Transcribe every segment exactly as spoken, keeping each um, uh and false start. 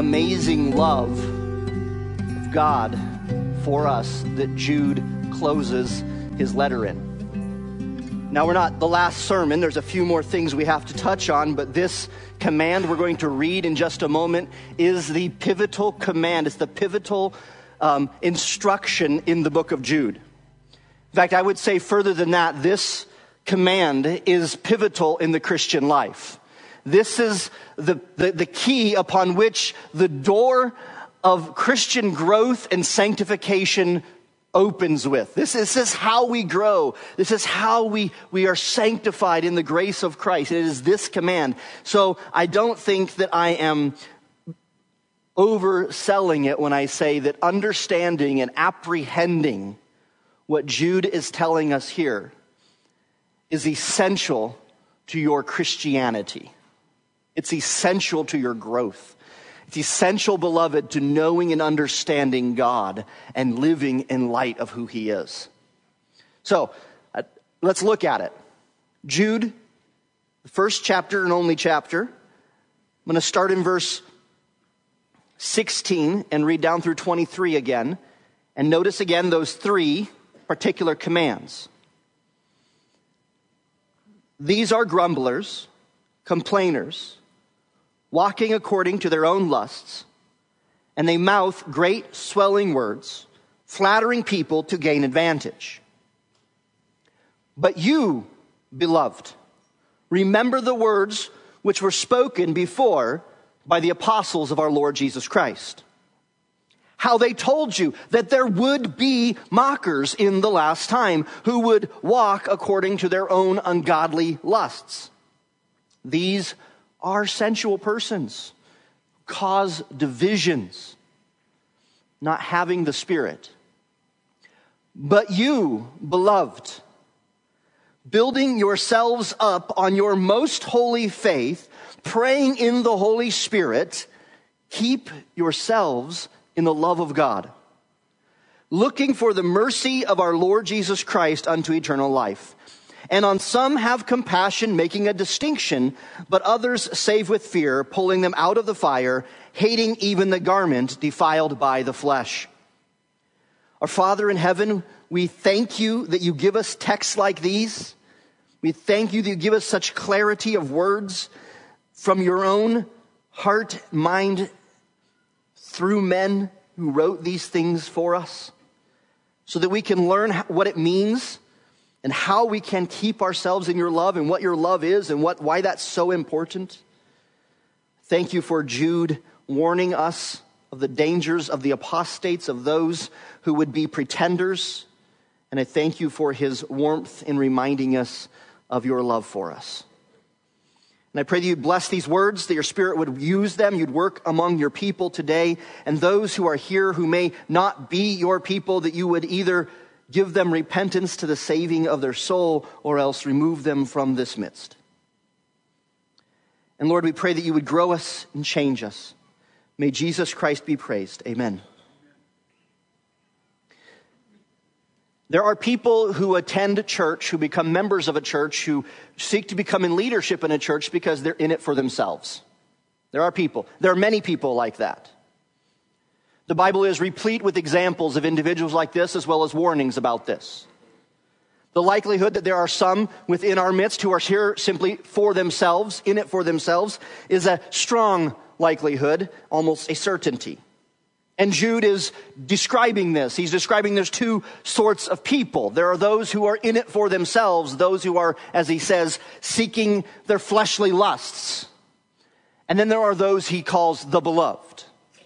amazing love of God for us that Jude closes his letter in. Now, we're not the last sermon. There's a few more things we have to touch on, but this command we're going to read in just a moment is the pivotal command. It's the pivotal um, instruction in the book of Jude. In fact, I would say further than that, this command is pivotal in the Christian life. This is the, the, the key upon which the door of Christian growth and sanctification opens with. This is, this is how we grow. This is how we, we are sanctified in the grace of Christ. It is this command. So I don't think that I am overselling it when I say that understanding and apprehending what Jude is telling us here is essential to your Christianity. It's essential to your growth. It's essential, beloved, to knowing and understanding God and living in light of who he is. So, uh, let's look at it. Jude, the first chapter and only chapter. I'm going to start in verse sixteen and read down through twenty-three again. And notice again those three particular commands. These are grumblers, complainers, walking according to their own lusts, and they mouth great swelling words, flattering people to gain advantage. But you, beloved, remember the words which were spoken before by the apostles of our Lord Jesus Christ. How they told you that there would be mockers in the last time who would walk according to their own ungodly lusts. These are sensual persons, cause divisions, not having the Spirit. But you, beloved, building yourselves up on your most holy faith, praying in the Holy Spirit, keep yourselves in the love of God, looking for the mercy of our Lord Jesus Christ unto eternal life. And on some have compassion, making a distinction, but others save with fear, pulling them out of the fire, hating even the garment defiled by the flesh. Our Father in heaven, we thank you that you give us texts like these. We thank you that you give us such clarity of words from your own heart, mind, through men who wrote these things for us, so that we can learn what it means and how we can keep ourselves in your love and what your love is and what why that's so important. Thank you for Jude warning us of the dangers of the apostates, of those who would be pretenders. And I thank you for his warmth in reminding us of your love for us. And I pray that you'd bless these words, that your Spirit would use them, you'd work among your people today, and those who are here who may not be your people, that you would either give them repentance to the saving of their soul, or else remove them from this midst. And Lord, we pray that you would grow us and change us. May Jesus Christ be praised. Amen. There are people who attend church, who become members of a church, who seek to become in leadership in a church because they're in it for themselves. There are people. There are many people like that. The Bible is replete with examples of individuals like this, as well as warnings about this. The likelihood that there are some within our midst who are here simply for themselves, in it for themselves, is a strong likelihood, almost a certainty. And Jude is describing this. He's describing there's two sorts of people. There are those who are in it for themselves, those who are, as he says, seeking their fleshly lusts. And then there are those he calls the beloved.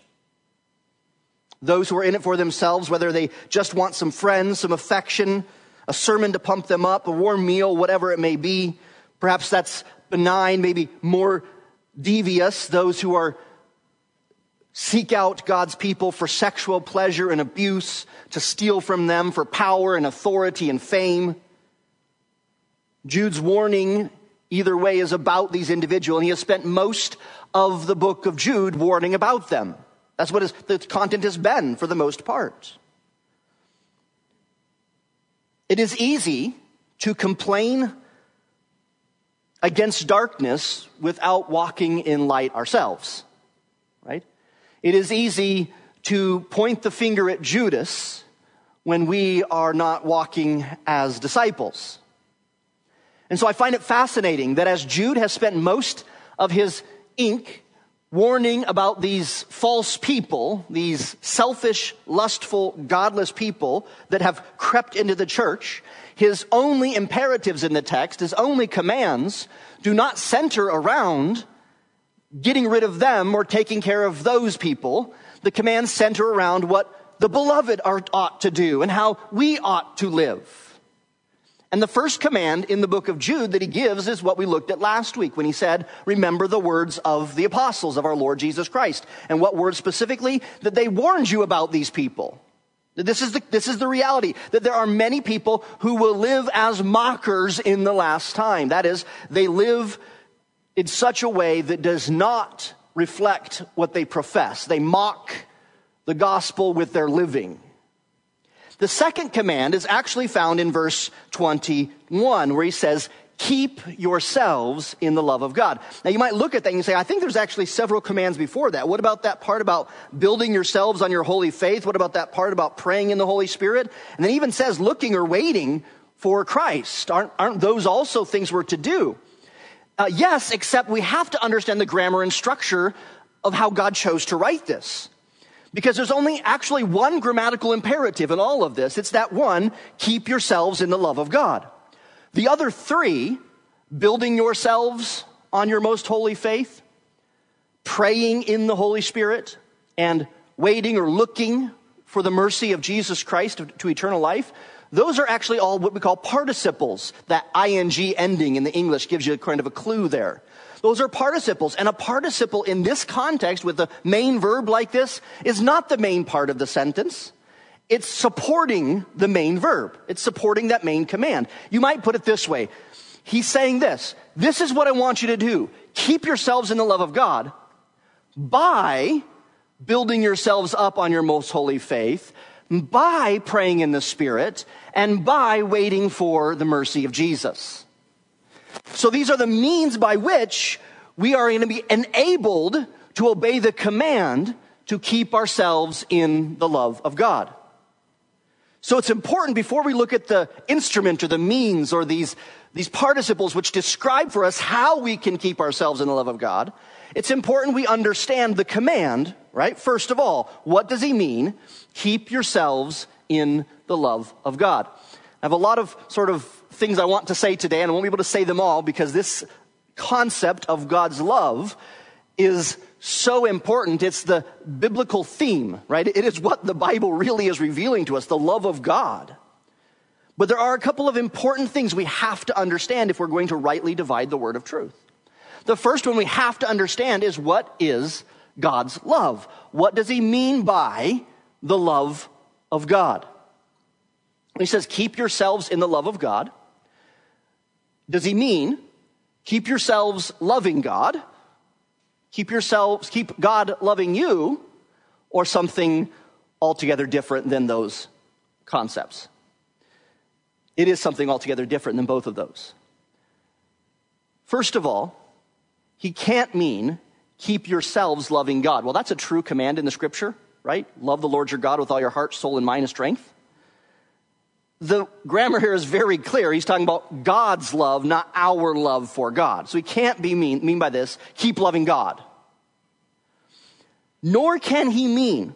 Those who are in it for themselves, whether they just want some friends, some affection, a sermon to pump them up, a warm meal, whatever it may be. Perhaps that's benign, maybe more devious. Those who are seek out God's people for sexual pleasure and abuse, to steal from them for power and authority and fame. Jude's warning, either way, is about these individuals, and he has spent most of the book of Jude warning about them. That's what his, the content has been for the most part. It is easy to complain against darkness without walking in light ourselves, right? It is easy to point the finger at Judas when we are not walking as disciples. And so I find it fascinating that as Jude has spent most of his ink warning about these false people, these selfish, lustful, godless people that have crept into the church, his only imperatives in the text, his only commands, do not center around getting rid of them or taking care of those people. The commands center around what the beloved are, ought to do and how we ought to live. And the first command in the book of Jude that he gives is what we looked at last week when he said, remember the words of the apostles of our Lord Jesus Christ. And what words specifically? That they warned you about these people. This is the, this is the reality, that there are many people who will live as mockers in the last time. That is, they live in such a way that does not reflect what they profess. They mock the gospel with their living. The second command is actually found in verse twenty-one, where he says, keep yourselves in the love of God. Now you might look at that and you say, I think there's actually several commands before that. What about that part about building yourselves on your holy faith? What about that part about praying in the Holy Spirit? And then it even says looking or waiting for Christ. Aren't, aren't those also things we're to do? Uh, yes, except we have to understand the grammar and structure of how God chose to write this. Because there's only actually one grammatical imperative in all of this. It's that one, keep yourselves in the love of God. The other three, building yourselves on your most holy faith, praying in the Holy Spirit, and waiting or looking for the mercy of Jesus Christ to eternal life, those are actually all what we call participles. That ing ending in the English gives you kind of a clue there. Those are participles, and a participle in this context with a main verb like this is not the main part of the sentence. It's supporting the main verb. It's supporting that main command. You might put it this way. He's saying this. This is what I want you to do. Keep yourselves in the love of God by building yourselves up on your most holy faith, by praying in the Spirit, and by waiting for the mercy of Jesus. So these are the means by which we are going to be enabled to obey the command to keep ourselves in the love of God. So it's important before we look at the instrument or the means or these, these participles which describe for us how we can keep ourselves in the love of God, it's important we understand the command, right? First of all, what does he mean? Keep yourselves in the love of God. I have a lot of sort of things I want to say today, and I won't be able to say them all because this concept of God's love is so important. It's the biblical theme, right? It is what the Bible really is revealing to us, the love of God. But there are a couple of important things we have to understand if we're going to rightly divide the word of truth. The first one we have to understand is, what is God's love? What does he mean by the love of God? He says, keep yourselves in the love of God. Does he mean keep yourselves loving God? Keep yourselves, keep God loving you, or something altogether different than those concepts? It is something altogether different than both of those. First of all, he can't mean keep yourselves loving God. Well, that's a true command in the scripture, right? Love the Lord your God with all your heart, soul, and mind and strength. The grammar here is very clear. He's talking about God's love, not our love for God. So he can't be mean, mean by this, keep loving God. Nor can he mean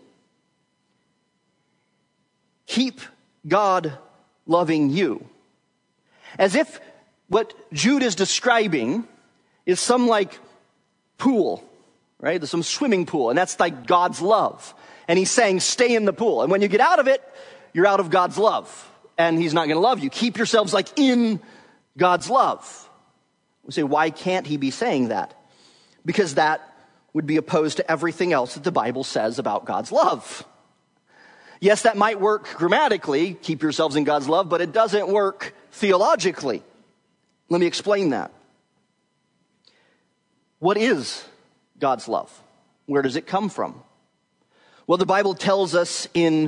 keep God loving you. As if what Jude is describing is some like pool, right? There's some swimming pool, and that's like God's love. And he's saying, stay in the pool. And when you get out of it, you're out of God's love. And he's not going to love you. Keep yourselves like in God's love. We say, why can't he be saying that? Because that would be opposed to everything else that the Bible says about God's love. Yes, that might work grammatically, keep yourselves in God's love, but it doesn't work theologically. Let me explain that. What is God's love? Where does it come from? Well, the Bible tells us in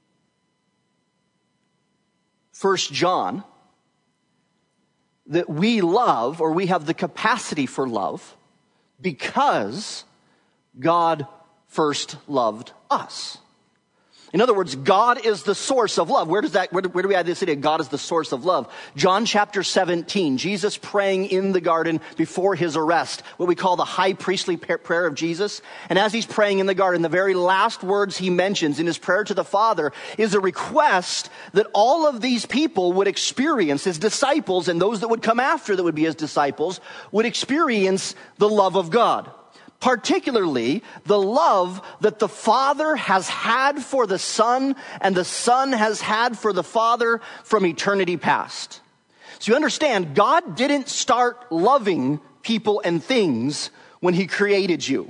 First John that we love, or we have the capacity for love, because God first loved us. In other words, God is the source of love. Where does that, where do, where do we add this idea? God is the source of love. John chapter seventeen, Jesus praying in the garden before his arrest, what we call the high priestly prayer of Jesus. And as he's praying in the garden, the very last words he mentions in his prayer to the Father is a request that all of these people would experience, his disciples and those that would come after that would be his disciples, would experience the love of God. Particularly the love that the Father has had for the Son and the Son has had for the Father from eternity past. So you understand, God didn't start loving people and things when he created you.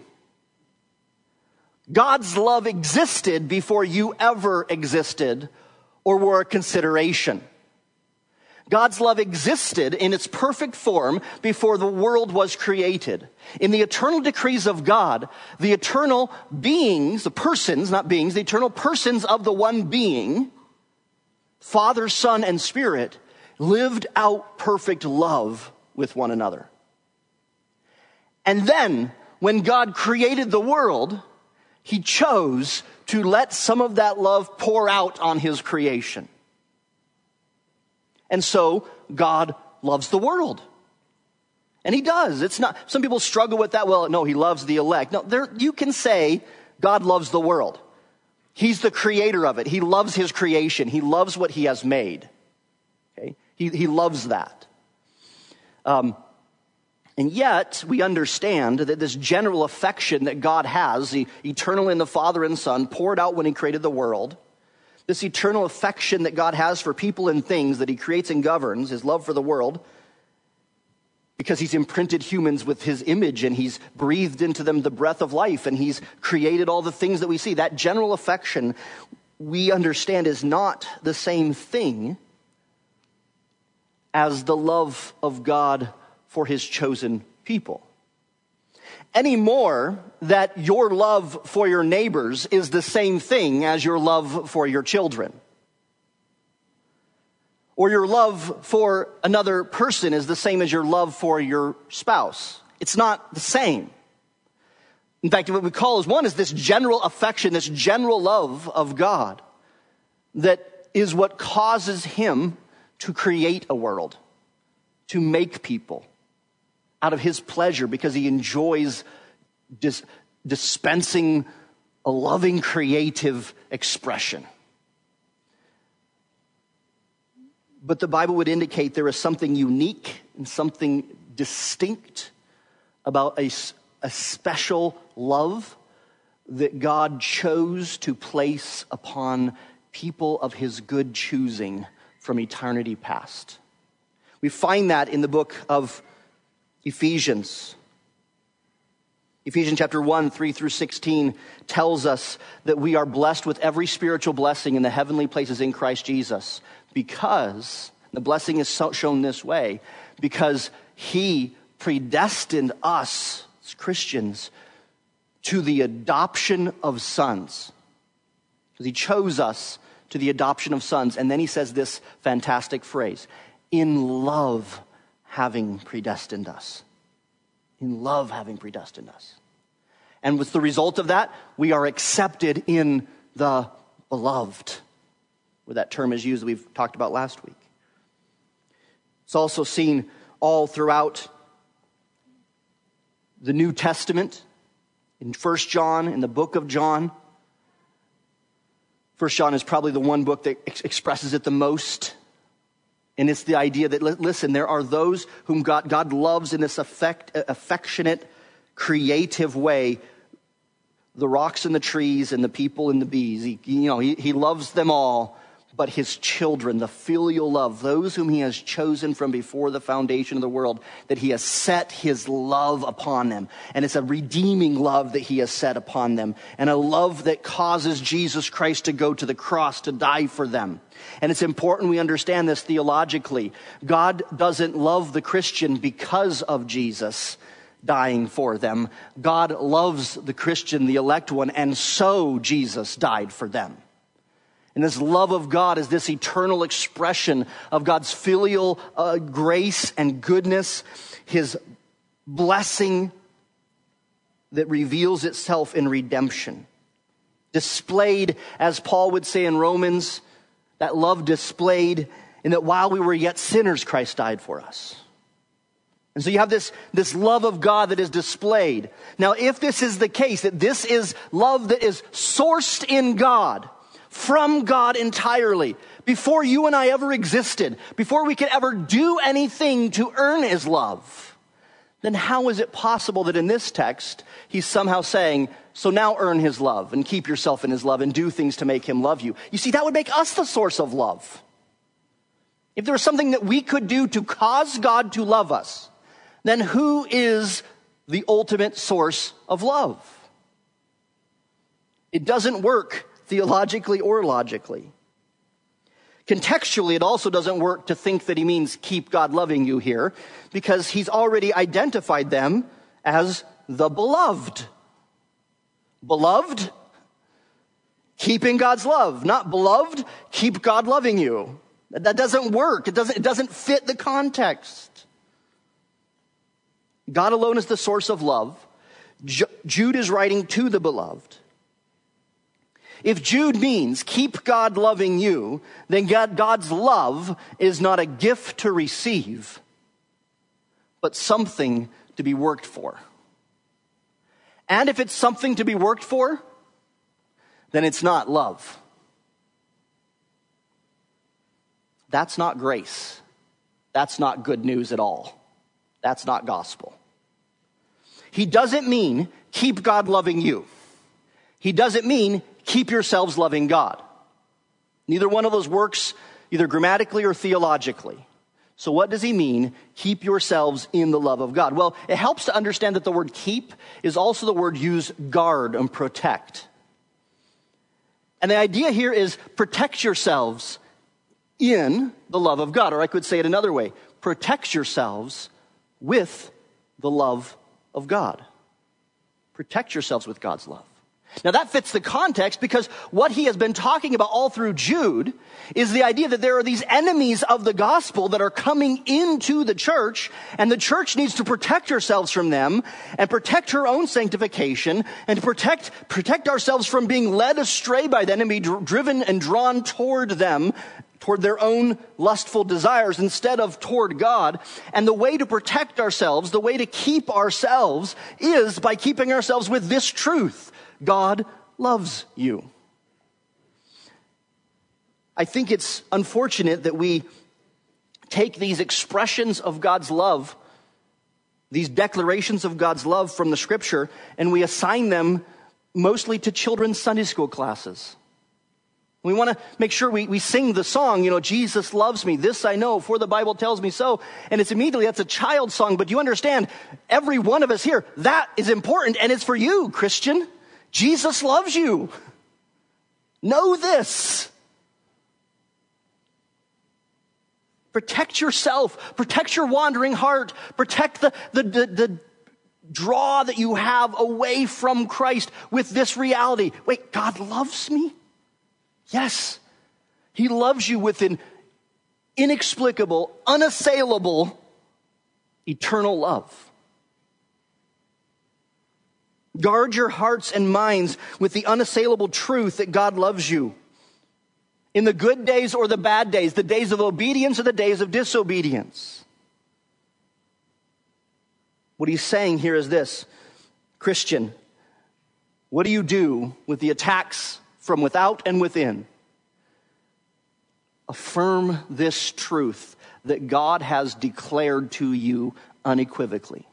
God's love existed before you ever existed or were a consideration. God's love existed in its perfect form before the world was created. In the eternal decrees of God, the eternal beings, the persons, not beings, the eternal persons of the one being, Father, Son, and Spirit, lived out perfect love with one another. And then, when God created the world, he chose to let some of that love pour out on his creation. And so God loves the world. And he does. It's not, some people struggle with that. Well, no, he loves the elect. No, there, you can say God loves the world. He's the creator of it. He loves his creation. He loves what he has made. Okay? He, he loves that. Um, and yet we understand that this general affection that God has, the eternal in the Father and Son, poured out when he created the world, this eternal affection that God has for people and things that he creates and governs, his love for the world, because he's imprinted humans with his image and he's breathed into them the breath of life and he's created all the things that we see. That general affection, we understand, is not the same thing as the love of God for his chosen people. Any more that your love for your neighbors is the same thing as your love for your children. Or your love for another person is the same as your love for your spouse. It's not the same. In fact, what we call is one is this general affection, this general love of God that is what causes him to create a world, to make people out of his pleasure because he enjoys dis- dispensing a loving, creative expression. But the Bible would indicate there is something unique and something distinct about a, a special love that God chose to place upon people of his good choosing from eternity past. We find that in the book of Ephesians. Ephesians chapter one, three through sixteen tells us that we are blessed with every spiritual blessing in the heavenly places in Christ Jesus, because the blessing is shown this way, because he predestined us as Christians to the adoption of sons. Because he chose us to the adoption of sons. And then he says this fantastic phrase, in love having predestined us. In love having predestined us. And with the result of that, we are accepted in the beloved, where that term is used that we've talked about last week. It's also seen all throughout the New Testament, in First John, in the book of John. First John is probably the one book that ex- expresses it the most. And it's the idea that, listen, there are those whom God, God loves in this affect, affectionate, creative way. The rocks and the trees and the people and the bees. He, you know, he, he loves them all. But his children, the filial love, those whom he has chosen from before the foundation of the world, that he has set his love upon them. And it's a redeeming love that he has set upon them. And a love that causes Jesus Christ to go to the cross to die for them. And it's important we understand this theologically. God doesn't love the Christian because of Jesus dying for them. God loves the Christian, the elect one, and so Jesus died for them. And this love of God is this eternal expression of God's filial uh, grace and goodness, his blessing that reveals itself in redemption. Displayed, as Paul would say in Romans, that love displayed in that while we were yet sinners, Christ died for us. And so you have this, this love of God that is displayed. Now, if this is the case, that this is love that is sourced in God, from God entirely, before you and I ever existed, before we could ever do anything to earn his love, then how is it possible that in this text, he's somehow saying, so now earn his love and keep yourself in his love and do things to make him love you? You see, that would make us the source of love. If there was something that we could do to cause God to love us, then who is the ultimate source of love? It doesn't work theologically or logically. Contextually, it also doesn't work to think that he means keep God loving you here, because he's already identified them as the beloved. Beloved, keeping God's love. Not beloved, keep God loving you. That doesn't work. It doesn't, it doesn't fit the context. God alone is the source of love. Jude is writing to the beloved. If Jude means keep God loving you, then God, God's love is not a gift to receive, but something to be worked for. And if it's something to be worked for, then it's not love. That's not grace. That's not good news at all. That's not gospel. He doesn't mean keep God loving you. He doesn't mean keep yourselves loving God. Neither one of those works either grammatically or theologically. So what does he mean, keep yourselves in the love of God? Well, it helps to understand that the word keep is also the word used guard and protect. And the idea here is protect yourselves in the love of God. Or I could say it another way, protect yourselves with the love of God. Protect yourselves with God's love. Now that fits the context, because what he has been talking about all through Jude is the idea that there are these enemies of the gospel that are coming into the church, and the church needs to protect ourselves from them and protect her own sanctification and protect, protect ourselves from being led astray by them and be dr- driven and drawn toward them, toward their own lustful desires instead of toward God. And the way to protect ourselves, the way to keep ourselves, is by keeping ourselves with this truth. God loves you. I think it's unfortunate that we take these expressions of God's love, these declarations of God's love from the scripture, and we assign them mostly to children's Sunday school classes. We want to make sure we, we sing the song, you know, Jesus loves me, this I know, for the Bible tells me so. And it's immediately, that's a child song, but you understand, every one of us here, that is important, and it's for you, Christian. Jesus loves you. Know this. Protect yourself. Protect your wandering heart. Protect the, the, the, the draw that you have away from Christ with this reality. Wait, God loves me? Yes. He loves you with an inexplicable, unassailable, eternal love. Guard your hearts and minds with the unassailable truth that God loves you. In the good days or the bad days, the days of obedience or the days of disobedience. What he's saying here is this: Christian, what do you do with the attacks from without and within? Affirm this truth that God has declared to you unequivocally.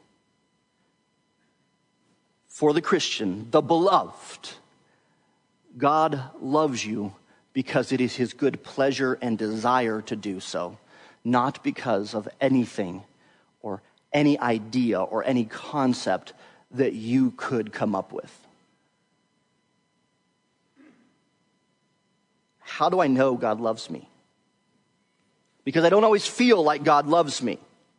For the Christian, the beloved, God loves you because it is his good pleasure and desire to do so, not because of anything or any idea or any concept that you could come up with. How do I know God loves me? Because I don't always feel like God loves me.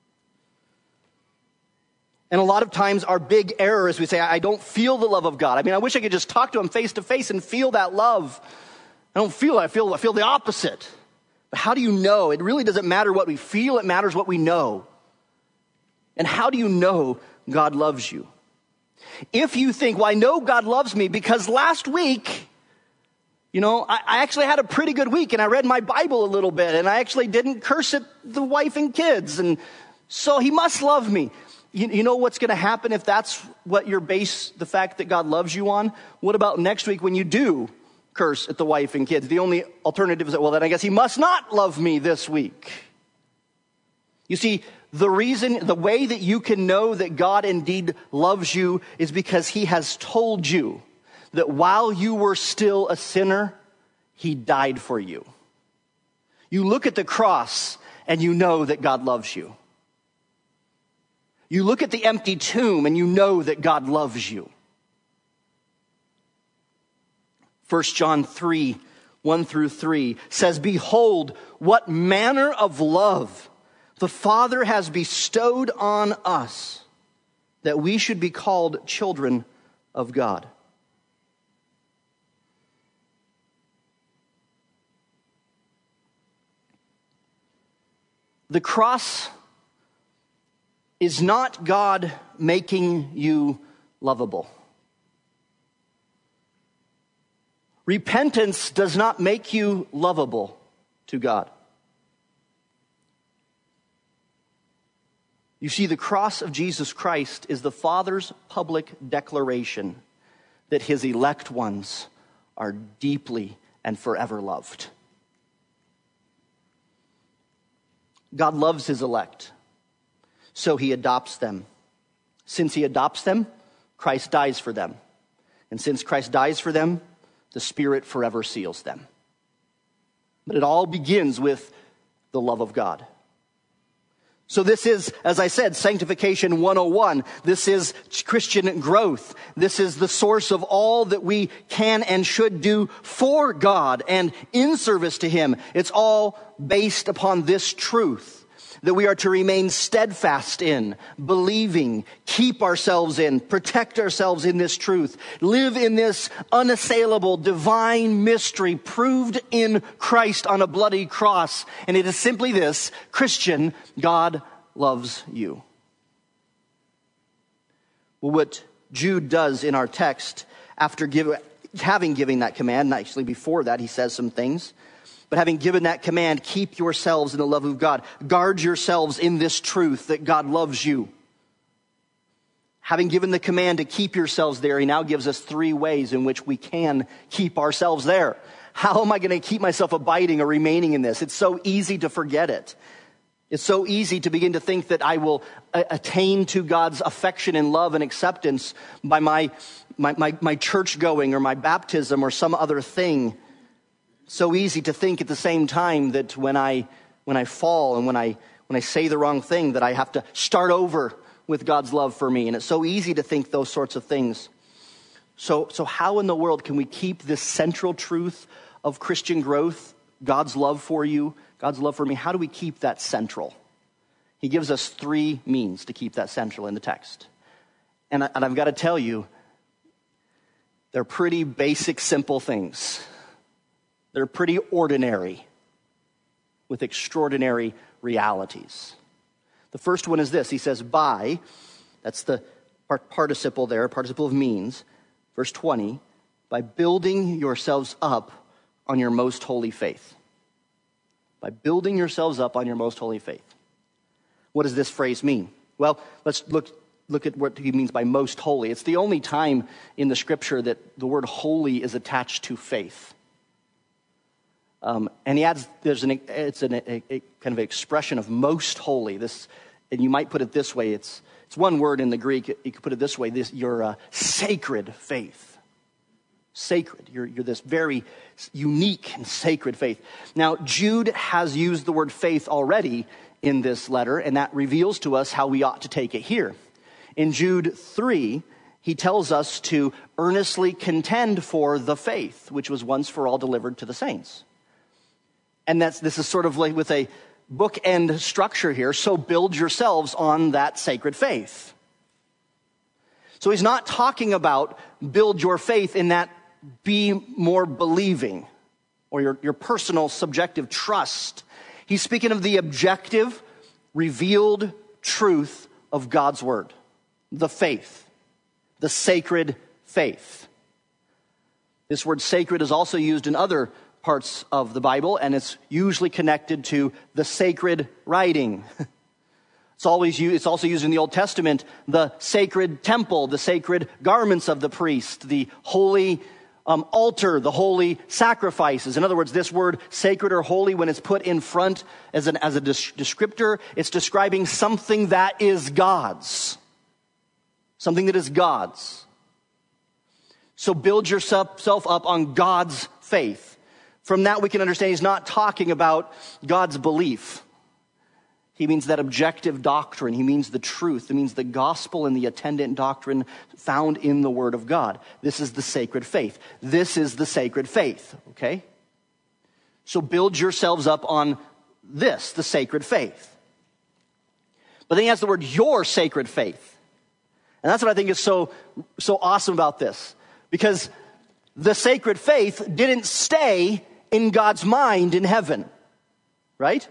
And a lot of times our big error is we say, I don't feel the love of God. I mean, I wish I could just talk to him face to face and feel that love. I don't feel it. I feel, I feel the opposite. But how do you know? It really doesn't matter what we feel. It matters what we know. And how do you know God loves you? If you think, well, I know God loves me because last week, you know, I, I actually had a pretty good week and I read my Bible a little bit and I actually didn't curse at the wife and kids. And so he must love me. You, you know what's going to happen if that's what you base the fact that God loves you on? What about next week when you do curse at the wife and kids? The only alternative is that, well, then I guess he must not love me this week. You see, the reason, the way that you can know that God indeed loves you is because he has told you that while you were still a sinner, he died for you. You look at the cross and you know that God loves you. You look at the empty tomb and you know that God loves you. First John three, one through three says, "Behold, what manner of love the Father has bestowed on us, that we should be called children of God." The cross is not God making you lovable. Repentance does not make you lovable to God. You see, the cross of Jesus Christ is the Father's public declaration that his elect ones are deeply and forever loved. God loves his elect, so he adopts them. Since he adopts them, Christ dies for them. And since Christ dies for them, the Spirit forever seals them. But it all begins with the love of God. So this is, as I said, Sanctification one oh one. This is Christian growth. This is the source of all that we can and should do for God and in service to him. It's all based upon this truth, that we are to remain steadfast in, believing, keep ourselves in, protect ourselves in this truth, live in this unassailable divine mystery proved in Christ on a bloody cross. And it is simply this: Christian, God loves you. Well, what Jude does in our text, after give, having given that command, actually before that he says some things, but having given that command, keep yourselves in the love of God. Guard yourselves in this truth that God loves you. Having given the command to keep yourselves there, he now gives us three ways in which we can keep ourselves there. How am I going to keep myself abiding or remaining in this? It's so easy to forget it. It's so easy to begin to think that I will attain to God's affection and love and acceptance by my, my, my, my church going or my baptism or some other thing. So easy to think at the same time that when I when I fall and when I when I say the wrong thing that I have to start over with God's love for me. And it's so easy to think those sorts of things. So so how in the world can we keep this central truth of Christian growth, God's love for you, God's love for me? How do we keep that central? He gives us three means to keep that central in the text. And, I, and I've got to tell you, they're pretty basic, simple things. They're pretty ordinary with extraordinary realities. The first one is this. He says, by, that's the participle there, participle of means. Verse twenty, by building yourselves up on your most holy faith. By building yourselves up on your most holy faith. What does this phrase mean? Well, let's look, look at what he means by most holy. It's the only time in the scripture that the word holy is attached to faith. Um, and he adds, there's an, it's an, a, a kind of expression of most holy. This, and you might put it this way. It's, it's one word in the Greek. You could put it this way. This, your uh, sacred faith. Sacred. You're, you're this very unique and sacred faith. Now, Jude has used the word faith already in this letter, and that reveals to us how we ought to take it here. In Jude three, he tells us to earnestly contend for the faith, which was once for all delivered to the saints. And that's this is sort of like with a bookend structure here. So build yourselves on that sacred faith. So he's not talking about build your faith in that be more believing or your, your personal subjective trust. He's speaking of the objective, revealed truth of God's word, the faith. the sacred faith. This word sacred is also used in other parts of the Bible, and it's usually connected to the sacred writing. It's always used, it's also used in the Old Testament, the sacred temple, the sacred garments of the priest, the holy um, altar, the holy sacrifices. In other words, this word sacred or holy, when it's put in front as an as a descriptor, it's describing something that is God's. Something that is God's. So build yourself up on God's faith. From that we can understand he's not talking about God's belief. He means that objective doctrine. He means the truth. It means the gospel and the attendant doctrine found in the Word of God. This is the sacred faith. This is the sacred faith, okay? So build yourselves up on this, the sacred faith. But then he has the word your sacred faith. And that's what I think is so, so awesome about this. Because the sacred faith didn't stay in God's mind in heaven, right?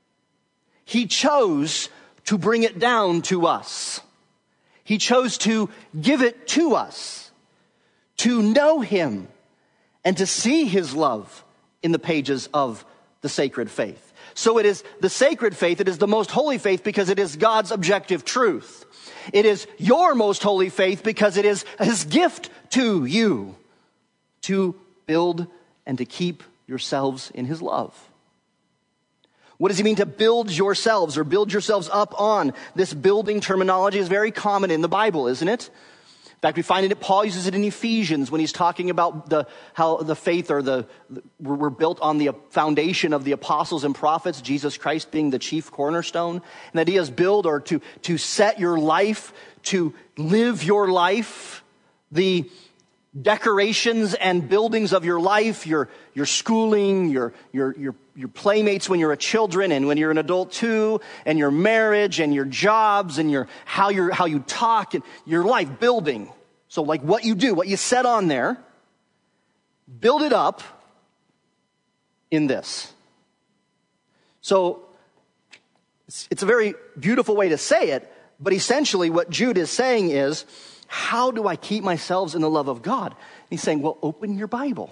He chose to bring it down to us. He chose to give it to us, to know him, and to see his love in the pages of the sacred faith. So it is the sacred faith, it is the most holy faith because it is God's objective truth. It is your most holy faith because it is his gift to you to build and to keep yourselves in his love. What does he mean to build yourselves or build yourselves up on? This building terminology is very common in the Bible, isn't it? In fact, we find it, Paul uses it in Ephesians when he's talking about the how the faith or the, the we're built on the foundation of the apostles and prophets, Jesus Christ being the chief cornerstone. And that he has built or to, to set your life, to live your life, the decorations and buildings of your life, your your schooling, your your your your playmates when you're a children and when you're an adult too, and your marriage and your jobs and your how you how you talk and your life building. So like what you do, what you set on there, build it up in this. So it's, it's a very beautiful way to say it, but essentially what Jude is saying is, how do I keep myself in the love of God? And he's saying, well, open your Bible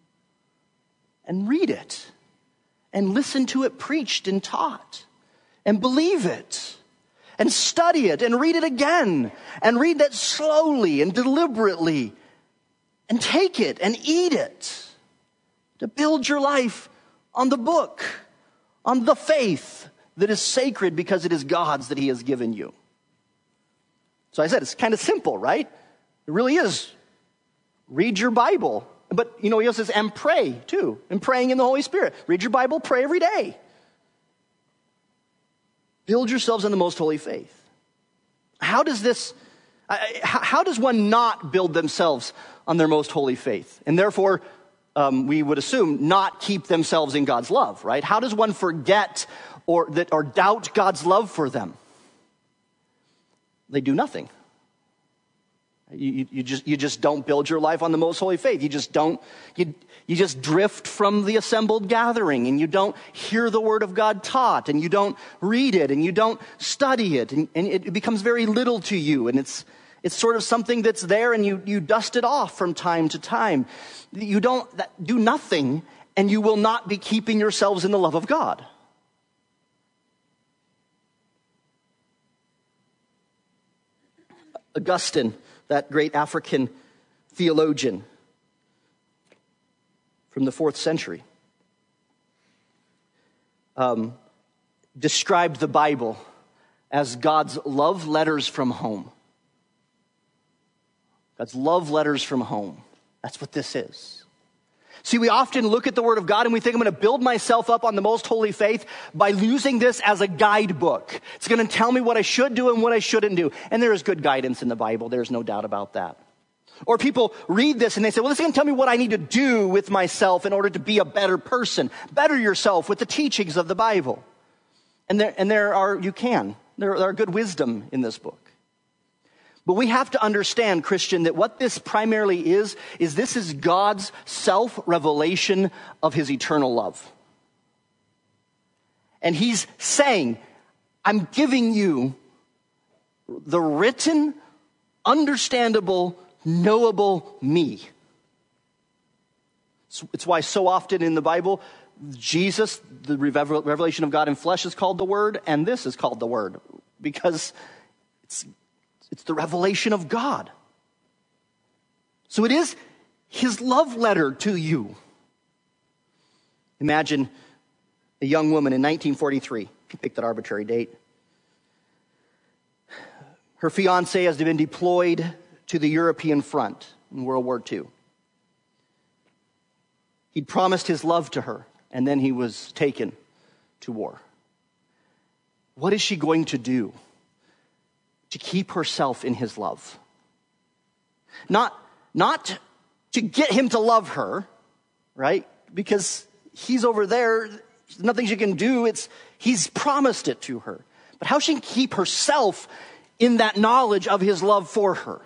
and read it and listen to it preached and taught and believe it and study it and read it again and read that slowly and deliberately and take it and eat it to build your life on the book, on the faith that is sacred because it is God's that he has given you. So I said, it's kind of simple, right? It really is. Read your Bible. But, you know, he also says, and pray, too. And praying in the Holy Spirit. Read your Bible, pray every day. Build yourselves in the most holy faith. How does this, how does one not build themselves on their most holy faith? And therefore, um, we would assume, not keep themselves in God's love, right? How does one forget or that or doubt God's love for them? They do nothing. You, you, you just you just don't build your life on the most holy faith. You just don't, you, you just drift from the assembled gathering, and you don't hear the word of God taught, and you don't read it, and you don't study it, and, and it becomes very little to you, and it's it's sort of something that's there, and you, you dust it off from time to time. You don't do nothing, and you will not be keeping yourselves in the love of God. Augustine, that great African theologian from the fourth century, um, described the Bible as God's love letters from home. God's love letters from home. That's what this is. See, we often look at the Word of God and we think, I'm going to build myself up on the most holy faith by using this as a guidebook. It's going to tell me what I should do and what I shouldn't do. And there is good guidance in the Bible. There's no doubt about that. Or people read this and they say, well, this is going to tell me what I need to do with myself in order to be a better person. Better yourself with the teachings of the Bible. And there, and there are, you can. There, there are good wisdom in this book. But we have to understand, Christian, that what this primarily is, is this is God's self-revelation of his eternal love. And he's saying, I'm giving you the written, understandable, knowable me. It's why so often in the Bible, Jesus, the revelation of God in flesh, is called the Word, and this is called the Word, because it's, it's the revelation of God. So it is his love letter to you. Imagine a young woman in nineteen forty-three. Pick that arbitrary date. Her fiancé has been deployed to the European front in World War Two. He'd promised his love to her, and then he was taken to war. What is she going to do to keep herself in his love? Not, not to get him to love her, right? Because he's over there, there's nothing she can do. It's, he's promised it to her. But how she can keep herself in that knowledge of his love for her?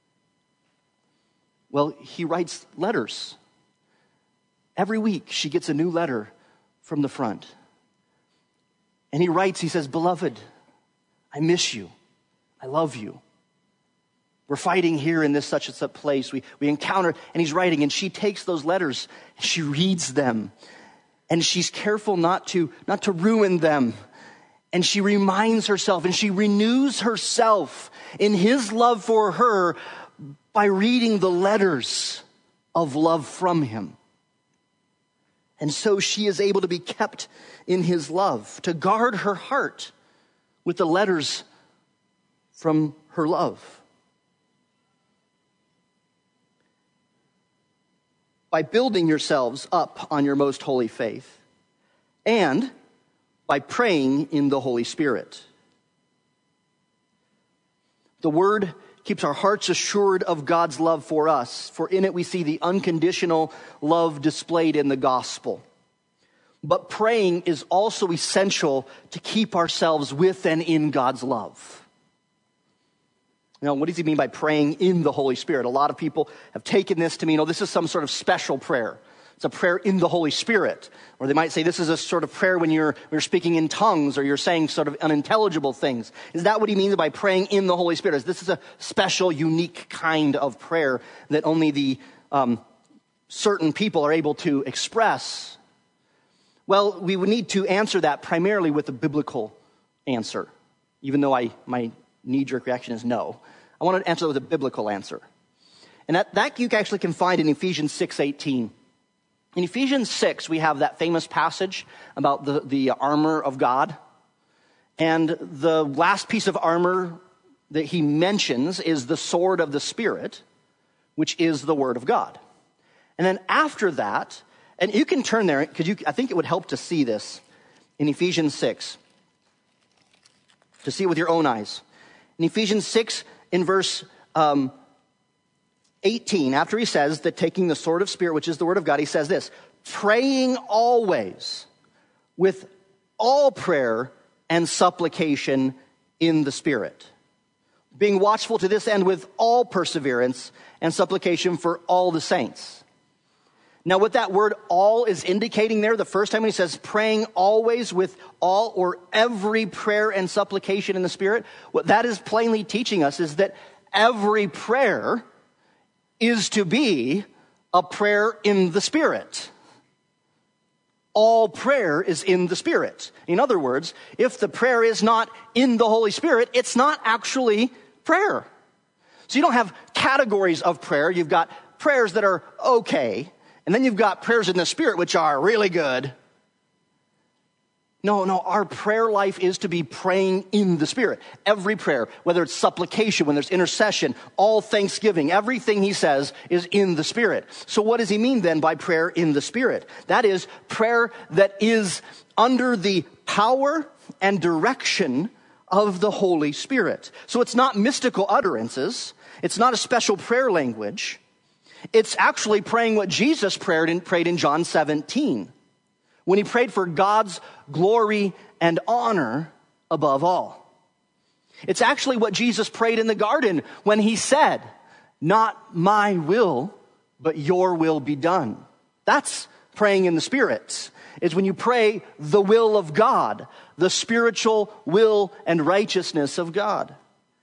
Well, he writes letters. Every week she gets a new letter from the front. And he writes, he says, "Beloved, I miss you. I love you. We're fighting here in this such and such place. We, we encounter," and he's writing, and she takes those letters, and she reads them. And she's careful not to, not to ruin them. And she reminds herself, and she renews herself in his love for her by reading the letters of love from him. And so she is able to be kept in his love, to guard her heart with the letters from her love. By building yourselves up on your most holy faith, and by praying in the Holy Spirit. The Word keeps our hearts assured of God's love for us, for in it we see the unconditional love displayed in the gospel. But praying is also essential to keep ourselves with and in God's love. Now, what does he mean by praying in the Holy Spirit? A lot of people have taken this to mean, oh, this is some sort of special prayer. It's a prayer in the Holy Spirit. Or they might say this is a sort of prayer when you're, when you're speaking in tongues or you're saying sort of unintelligible things. Is that what he means by praying in the Holy Spirit? Is this is a special, unique kind of prayer that only the um, certain people are able to express? Well, we would need to answer that primarily with a biblical answer, even though I my knee-jerk reaction is no. I want to answer that with a biblical answer. And that, that you actually can find in Ephesians six eighteen. In Ephesians six, we have that famous passage about the, the armor of God. And the last piece of armor that he mentions is the sword of the Spirit, which is the Word of God. And then after that, and you can turn there, because you, I think it would help to see this in Ephesians six, to see it with your own eyes. In Ephesians six, in verse um, eighteen, after he says that taking the sword of Spirit, which is the Word of God, he says this: praying always with all prayer and supplication in the Spirit, being watchful to this end with all perseverance and supplication for all the saints. Now, what that word all is indicating there, the first time when he says praying always with all or every prayer and supplication in the Spirit, what that is plainly teaching us is that every prayer is to be a prayer in the Spirit. All prayer is in the Spirit. In other words, if the prayer is not in the Holy Spirit, it's not actually prayer. So you don't have categories of prayer. You've got prayers that are okay, and then you've got prayers in the Spirit which are really good. No, no, our prayer life is to be praying in the Spirit. Every prayer, whether it's supplication, when there's intercession, all thanksgiving, everything he says is in the Spirit. So what does he mean then by prayer in the Spirit? That is prayer that is under the power and direction of the Holy Spirit. So it's not mystical utterances. It's not a special prayer language. It's actually praying what Jesus prayed in, prayed in John seventeen. When he prayed for God's glory and honor above all. It's actually what Jesus prayed in the garden when he said, "Not my will, but your will be done." That's praying in the Spirit. It's when you pray the will of God, the spiritual will and righteousness of God.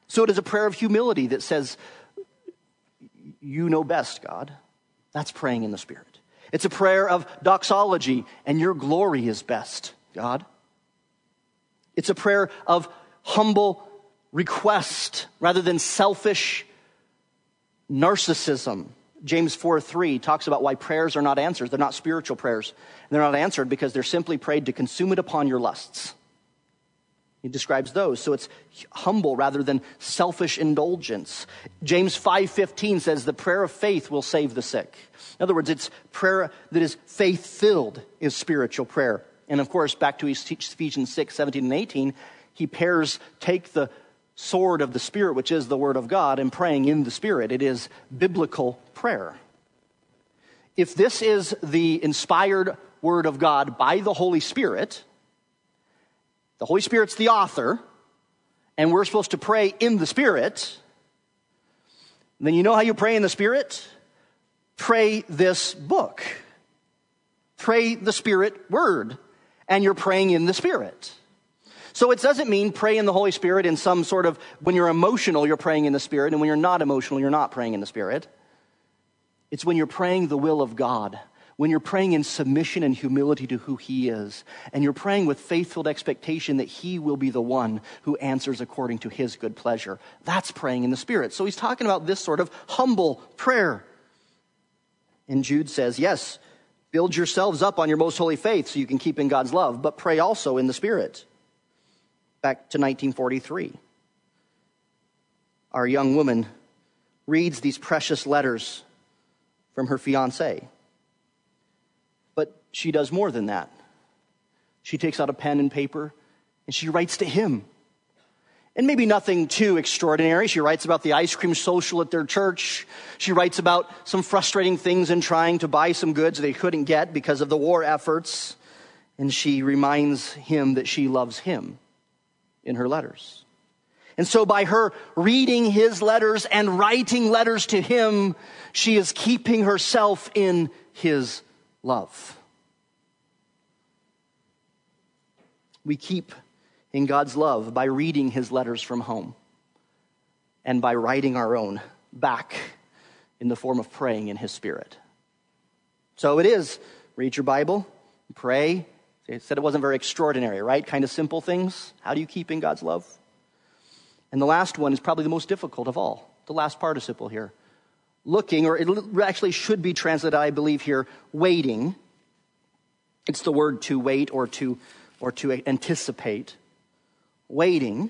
So it is a prayer of humility that says, you know best, God. That's praying in the Spirit. It's a prayer of doxology, and your glory is best, God. It's a prayer of humble request rather than selfish narcissism. James four three talks about why prayers are not answered. They're not spiritual prayers. They're not answered because they're simply prayed to consume it upon your lusts. He describes those. So it's humble rather than selfish indulgence. James five fifteen says the prayer of faith will save the sick. In other words, it's prayer that is faith-filled is spiritual prayer. And of course, back to Ephesians six seventeen and eighteen, he pairs, take the sword of the Spirit, which is the Word of God, and praying in the Spirit. It is biblical prayer. If this is the inspired Word of God by the Holy Spirit, the Holy Spirit's the author, and we're supposed to pray in the Spirit, then you know how you pray in the Spirit? Pray this book. Pray the Spirit word, and you're praying in the Spirit. So it doesn't mean pray in the Holy Spirit in some sort of, when you're emotional, you're praying in the Spirit, and when you're not emotional, you're not praying in the Spirit. It's when you're praying the will of God, when you're praying in submission and humility to who He is, and you're praying with faithful expectation that He will be the one who answers according to His good pleasure. That's praying in the Spirit. So he's talking about this sort of humble prayer. And Jude says, yes, build yourselves up on your most holy faith so you can keep in God's love, but pray also in the Spirit. Back to nineteen forty-three. Our young woman reads these precious letters from her fiancé. But she does more than that. She takes out a pen and paper and she writes to him. And maybe nothing too extraordinary. She writes about the ice cream social at their church. She writes about some frustrating things in trying to buy some goods they couldn't get because of the war efforts. And she reminds him that she loves him in her letters. And so by her reading his letters and writing letters to him, she is keeping herself in his love. We keep in God's love by reading his letters from home and by writing our own back in the form of praying in his Spirit. So it is, read your Bible, pray. They said it wasn't very extraordinary, right? Kind of simple things. How do you keep in God's love? And the last one is probably the most difficult of all. The last participle here. Looking, or it actually should be translated, I believe here, waiting. It's the word to wait or to, or to anticipate. Waiting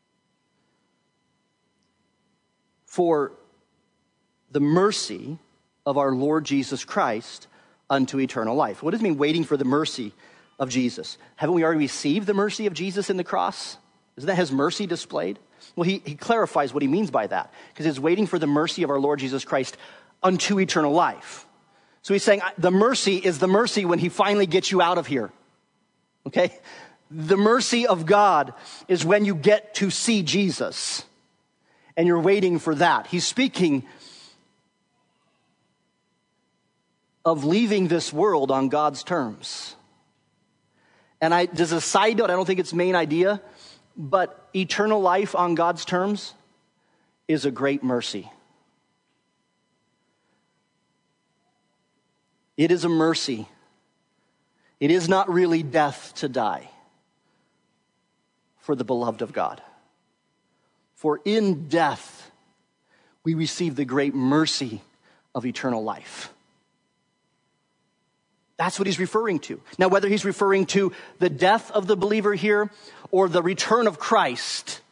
for the mercy of our Lord Jesus Christ unto eternal life. What does it mean, waiting for the mercy of Jesus? Haven't we already received the mercy of Jesus in the cross? Isn't that his mercy displayed? Well, he, he clarifies what he means by that, because he's waiting for the mercy of our Lord Jesus Christ unto eternal life. So he's saying the mercy is the mercy when he finally gets you out of here. Okay? The mercy of God is when you get to see Jesus, and you're waiting for that. He's speaking of leaving this world on God's terms. And I, as a side note, I don't think it's main idea, but eternal life on God's terms is a great mercy. It is a mercy. It is not really death to die for the beloved of God. For in death, we receive the great mercy of eternal life. That's what he's referring to. Now, whether he's referring to the death of the believer here or the return of Christ,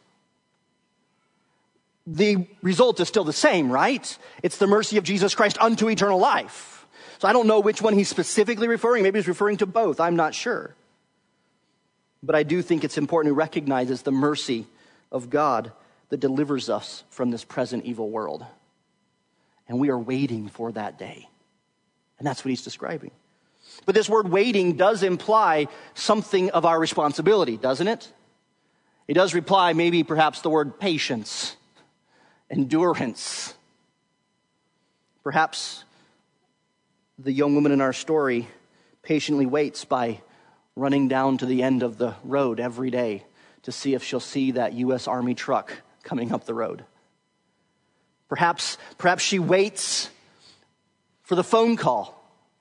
the result is still the same, right? It's the mercy of Jesus Christ unto eternal life. So I don't know which one he's specifically referring. Maybe he's referring to both. I'm not sure. But I do think it's important to recognize it's the mercy of God that delivers us from this present evil world. And we are waiting for that day. And that's what he's describing. But this word waiting does imply something of our responsibility, doesn't it? It does imply maybe perhaps the word patience, endurance. Perhaps the young woman in our story patiently waits by running down to the end of the road every day to see if she'll see that U S Army truck coming up the road. Perhaps, perhaps she waits for the phone call.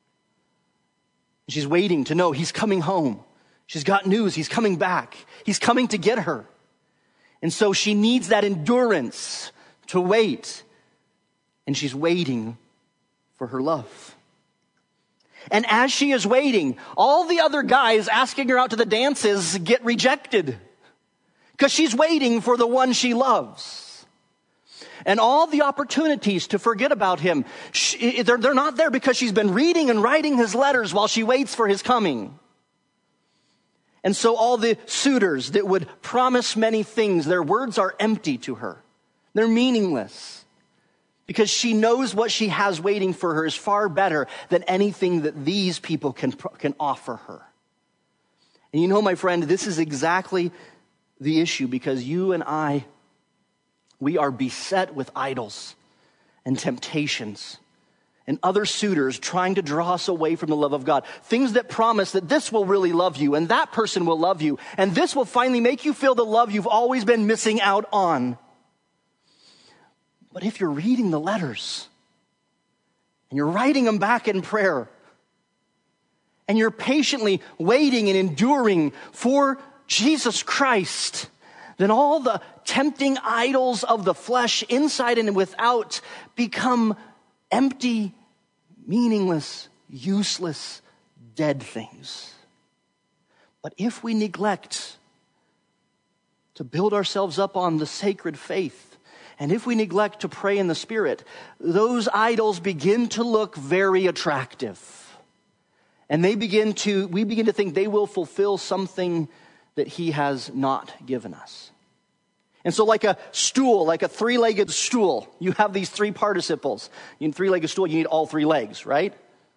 She's waiting to know he's coming home. She's got news. He's coming back. He's coming to get her. And so she needs that endurance to wait. And she's waiting for her love. And as she is waiting, all the other guys asking her out to the dances get rejected. Because she's waiting for the one she loves. And all the opportunities to forget about him, she, they're, they're not there because she's been reading and writing his letters while she waits for his coming. And so all the suitors that would promise many things, their words are empty to her. They're meaningless. Because she knows what she has waiting for her is far better than anything that these people can, can offer her. And you know, my friend, this is exactly the issue, because you and I, we are beset with idols and temptations and other suitors trying to draw us away from the love of God. Things that promise that this will really love you and that person will love you and this will finally make you feel the love you've always been missing out on. But if you're reading the letters and you're writing them back in prayer and you're patiently waiting and enduring for Jesus Christ, then all the tempting idols of the flesh, inside and without, become empty, meaningless, useless, dead things. But if we neglect to build ourselves up on the sacred faith, and if we neglect to pray in the Spirit, those idols begin to look very attractive. And they begin to, we begin to think they will fulfill something that he has not given us. And so like a stool, like a three-legged stool, you have these three participles. In three-legged stool, you need all three legs, right?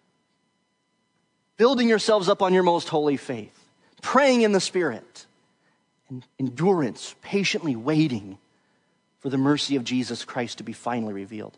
Building yourselves up on your most holy faith, praying in the Spirit, and endurance, patiently waiting for the mercy of Jesus Christ to be finally revealed.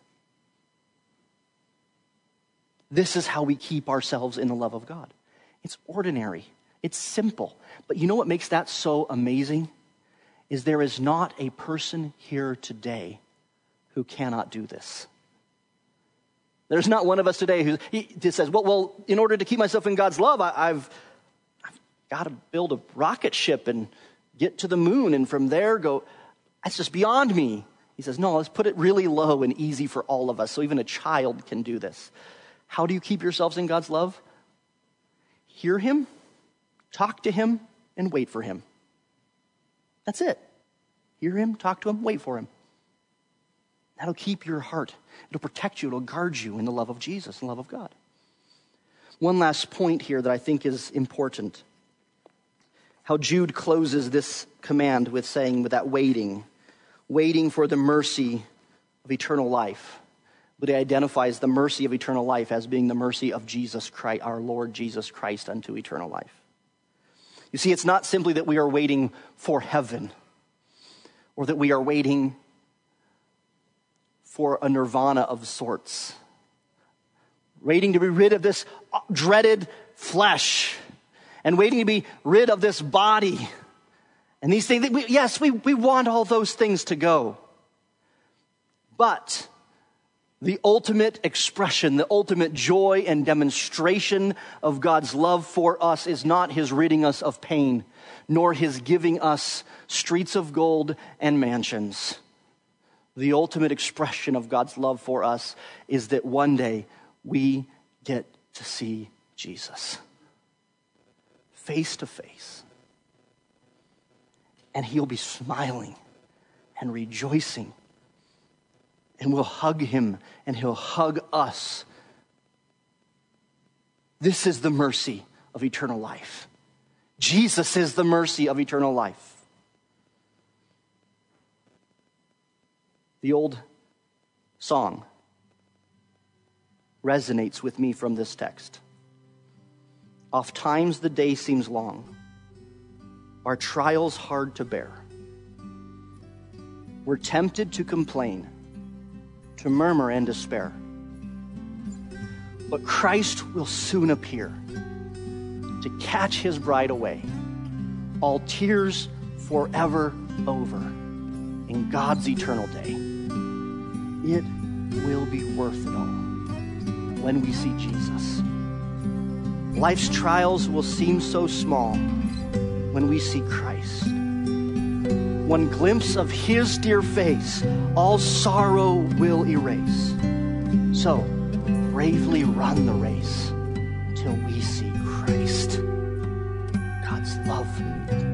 This is how we keep ourselves in the love of God. It's ordinary. It's simple. But you know what makes that so amazing? Is there is not a person here today who cannot do this. There's not one of us today who he just says, well, well, in order to keep myself in God's love, I, I've, I've got to build a rocket ship and get to the moon and from there go. That's just beyond me. He says, no, let's put it really low and easy for all of us so even a child can do this. How do you keep yourselves in God's love? Hear him, talk to him, and wait for him. That's it. Hear him, talk to him, wait for him. That'll keep your heart. It'll protect you. It'll guard you in the love of Jesus and love of God. One last point here that I think is important. How Jude closes this command with saying, with that waiting, waiting for the mercy of eternal life. But he identifies the mercy of eternal life as being the mercy of Jesus Christ, our Lord Jesus Christ, unto eternal life. You see, it's not simply that we are waiting for heaven or that we are waiting for a nirvana of sorts. Waiting to be rid of this dreaded flesh and waiting to be rid of this body. And these things, we, yes, we, we want all those things to go. But the ultimate expression, the ultimate joy and demonstration of God's love for us is not his ridding us of pain, nor his giving us streets of gold and mansions. The ultimate expression of God's love for us is that one day we get to see Jesus face to face. And he'll be smiling and rejoicing. And we'll hug him and he'll hug us. This is the mercy of eternal life. Jesus is the mercy of eternal life. The old song resonates with me from this text. Oft times the day seems long, our trials hard to bear. We're tempted to complain, to murmur and despair. But Christ will soon appear to catch his bride away, all tears forever over, in God's eternal day. It will be worth it all when we see Jesus. Life's trials will seem so small when we see Christ. One glimpse of his dear face, all sorrow will erase. So, bravely run the race till we see Christ. God's love